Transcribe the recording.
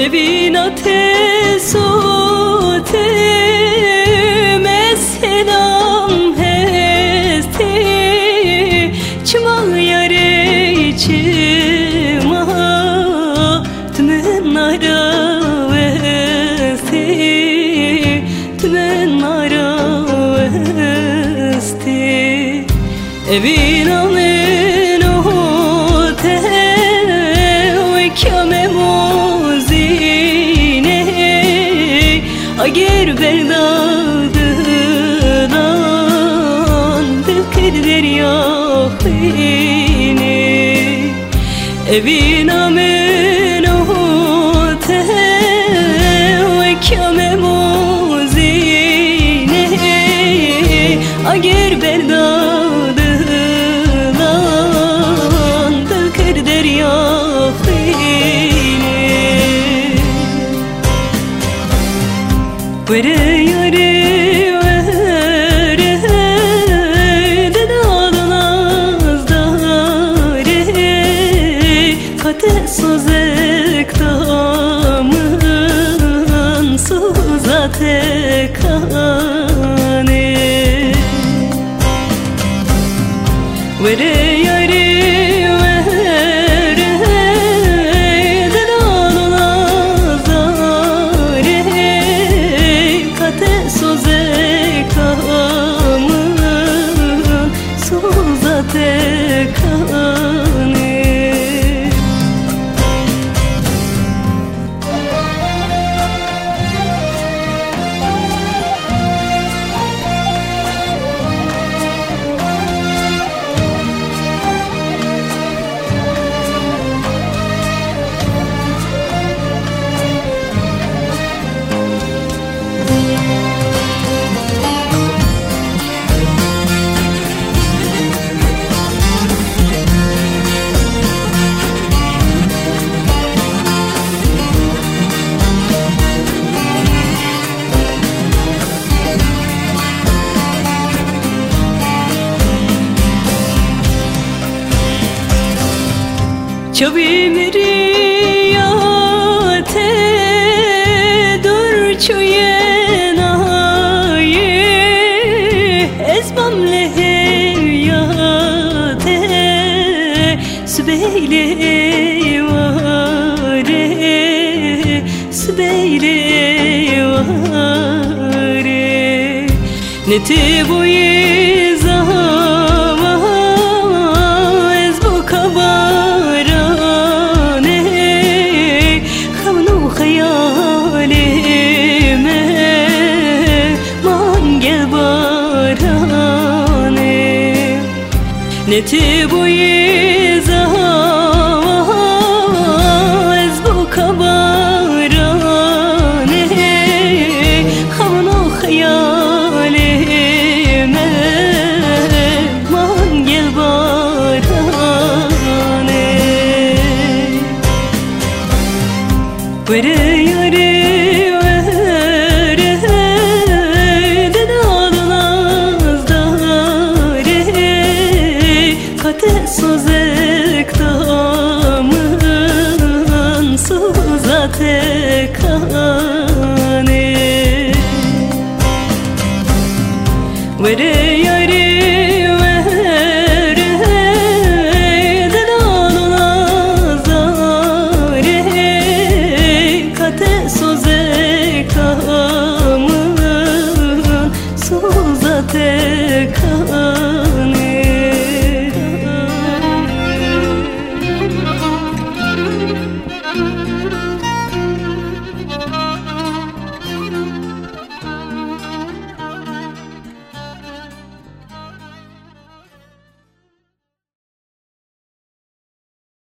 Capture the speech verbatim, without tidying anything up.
evin ateş ote meselam hesti çıma yare çıma tümen ara vesti tümen ara vesti evin amen ote ve kâme mozine ager berdadıdan döker derya beni evin amen ote ve kâme mozine ager berdadıdan döker derya vere yare vere dedalınaz dare kate sozek damın suzate kane vere yare Çabimriyate dur çuyenaye ezbam leheviyate sübeyle vare sübeyle vare neti bu yizama ez bu kabar neti bu yizama ez bu kabarane havno hayalime man gel barane vere yare